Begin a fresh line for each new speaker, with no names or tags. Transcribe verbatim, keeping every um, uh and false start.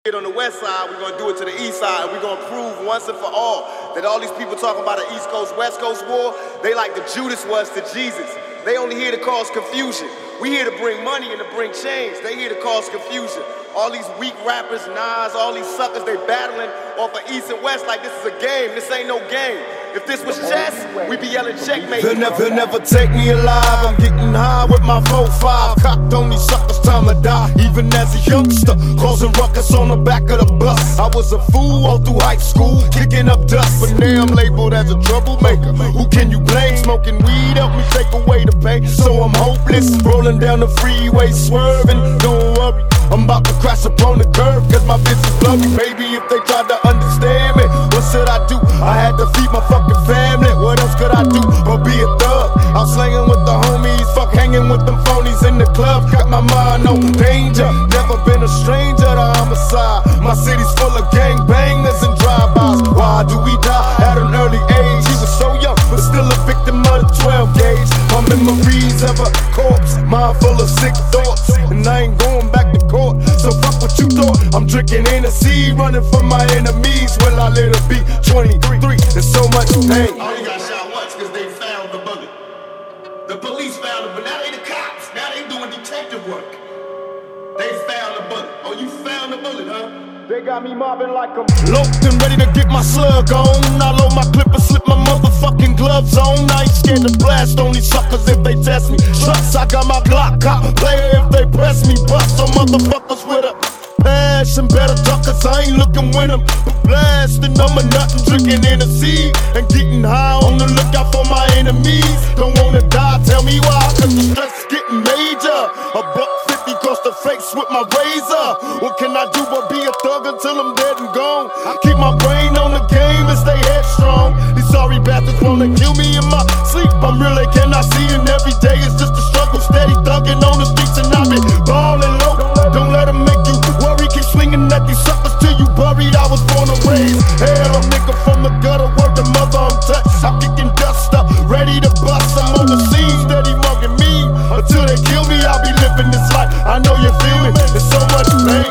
On the west side, we're gonna do it to the east side, and we're gonna prove once and for all that all these people talking about an East Coast, West Coast war, they like the Judas was to Jesus. They only here to cause confusion. We here to bring money and to bring change. They here to cause confusion. All these weak rappers, Nas, all these suckers, they battling off of East and West like this is a game. This ain't no game. If this was chess, we be yelling checkmate.
They'll never, they'll never take me alive. I'm getting high with my four five. Cocked on these suckers, time to die. Even as a youngster, causing ruckus on the back of the bus. I was a fool all through high school, kicking up dust. But now I'm labeled as a troublemaker. Who can you blame? Smoking weed help me take away the pain. So I'm hopeless, rolling down the freeway, swerving. Don't worry, I'm about to crash upon the curb, cause my bitch is blurry. Baby, if they tried to understand me, what should I do? I had to feed my fucking family. What else could I do but be a thug? I'm slanging with the homies, fuck hanging with them phonies in the club. Got my mind on danger, never been a stranger to homicide. My city's full of gangbangers and drive-bys. Why do we die at an early age? He was so young, but still a victim of the twelve gauge. My memories of a corpse, mind full of sick thoughts, and I ain't going back to court. So fuck what you thought. I'm drinking Hennessy, running from my enemies. Will I let it be twenty-three? There's so much pain.
I only got shot once because they found the bullet. The police found it, but now they the cops. Now they doing detective work. They found the bullet. Oh, you found the bullet, huh?
They got me mobbing like I'm locked and ready to get my slug on. I load my clip and slip my motherfucking gloves on. I ain't scared to blast on these suckers if they test me. Trust, I got my Glock cop player if they press me. Bust some motherfuckers with a passion, better duck cause I ain't looking with them. Blasting on my nut and drinking Hennessy and getting high on the lookout for my enemies. Don't wanna die, tell me why, cause the stress is getting major. A buck fifty across the face with my razor. What can I do but be a thug until I'm dead and gone? I keep